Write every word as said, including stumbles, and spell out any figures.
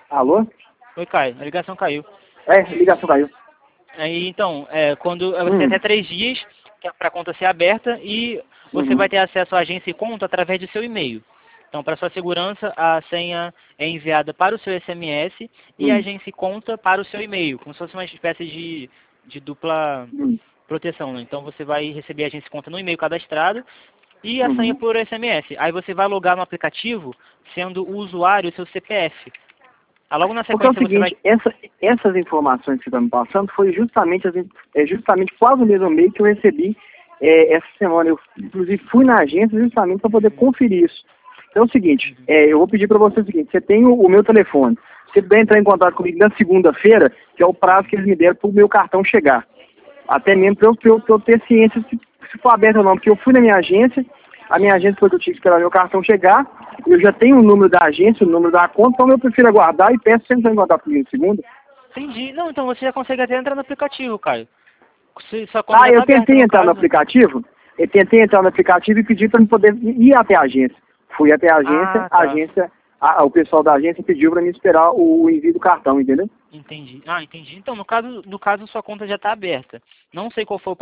Alô? Oi, Caio. A ligação caiu. É, a ligação caiu. Aí, então, é, quando você Hum. tem até três dias para a conta ser aberta e você Uhum. vai ter acesso à agência e conta através do seu e-mail. Então, para sua segurança, a senha é enviada para o seu S M S e a Hum. agência e conta para o seu e-mail, como se fosse uma espécie de, de dupla Hum. proteção, né? Então, você vai receber a agência e conta no e-mail cadastrado e a senha Uhum. por S M S. Aí você vai logar no aplicativo sendo o usuário o seu C P F. Aí, logo na Porque é o sequência você vai... seguinte, essa, essas informações que você está me passando foi justamente, as, é justamente quase o mesmo e-mail que eu recebi é, essa semana. Eu, inclusive, fui na agência justamente para poder conferir isso. Então é o seguinte, é, eu vou pedir para você o seguinte, você tem o, o meu telefone. Você puder entrar em contato comigo na segunda-feira, que é o prazo que eles me deram para o meu cartão chegar. Até mesmo para eu, pra eu, pra eu ter ciência se, se for aberto ou não, porque eu fui na minha agência, a minha agência foi que eu tinha que esperar meu cartão chegar, eu já tenho o número da agência, o número da conta, então eu prefiro aguardar e peço sempre para encontrar comigo na segunda. Entendi. Não, então você já consegue até entrar no aplicativo, Caio. Se sua conta Ah, já eu tá aberta, tentei no entrar no caso. aplicativo, eu tentei entrar no aplicativo e pedi para eu poder ir até a agência. Fui até a agência, Ah, a tá. agência, a, o pessoal da agência pediu para mim esperar o, o envio do cartão, entendeu? Entendi. Ah, entendi. Então, no caso, no caso, sua conta já está aberta. Não sei qual foi o